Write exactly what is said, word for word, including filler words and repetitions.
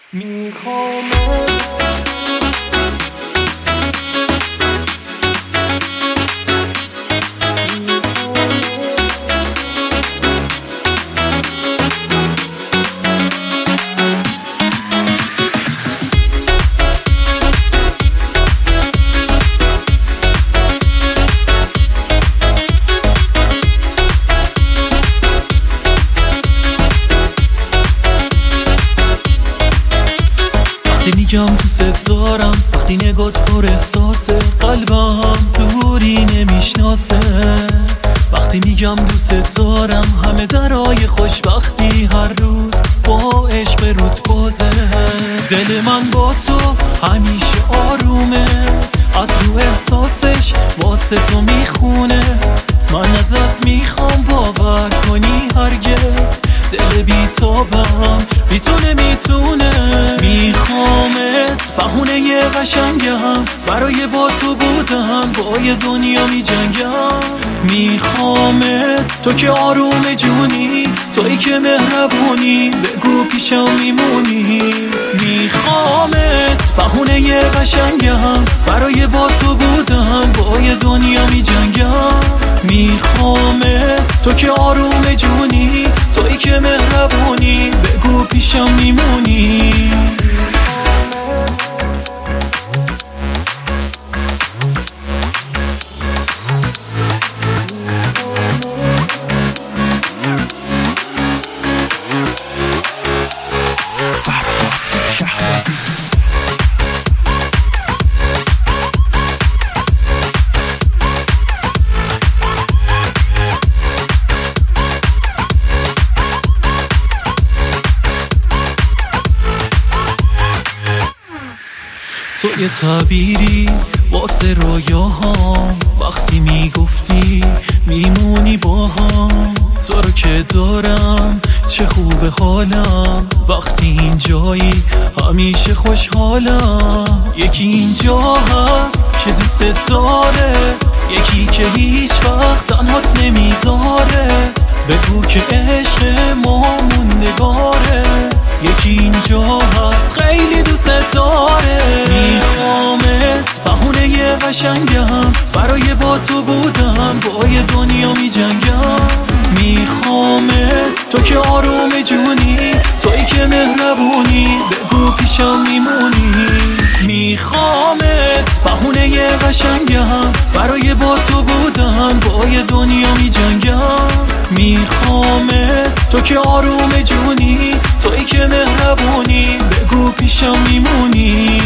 وقتی میگم دوست دارم، وقتی نگات پر احساسه، قلبم دوری نمیشناسه. وقتی میگم دوست دارم، همه درای خوشبختی هر روز با عشق روت بازه. دل من با تو همیشه آرومه، از رو احساسش واسه تو میخونه. من ازت میخوام باور کنی هرگز دل بی تابم بی تو نمیتونه. میخوامت بهونه یه قشنگم، برای با تو بودم با یه دنیا میجنگم. میخوامت تو که آروم جونی، تویی که مهربونی، بگو پیشم میمونی. میخوامت بهونه یه قشنگم، برای با تو بودم با یه دنیا میجنگم. میخوامت تو که آروم جونی، تویی که مهربونی، بگو پیشم میمونی. تو یه تعبیری واسه رویاهام، وقتی میگفتی میمونی با هم. تو رو که دارم چه خوب حالم، وقتی اینجایی همیشه خوشحالم. یکی اینجا هست که دوست داره، یکی که هیچ وقت تنهات نمیذاره. بگو که عشق ما موندگاره، یکی اینجا هست خیلی دوست داره. میخوامت بهونه یه قشنگم، برای با تو بودم با یه دنیا میجنگم. میخوامت تو که آروم جونی، تویی که مهربونی، بگو پیشم میمونی. میخوامت بهونه یه قشنگم، برای با تو بودم با یه دنیا میجنگم. میخوامت تو که آروم جونی، تویی که مهربونی، بگو پیشم میمونی.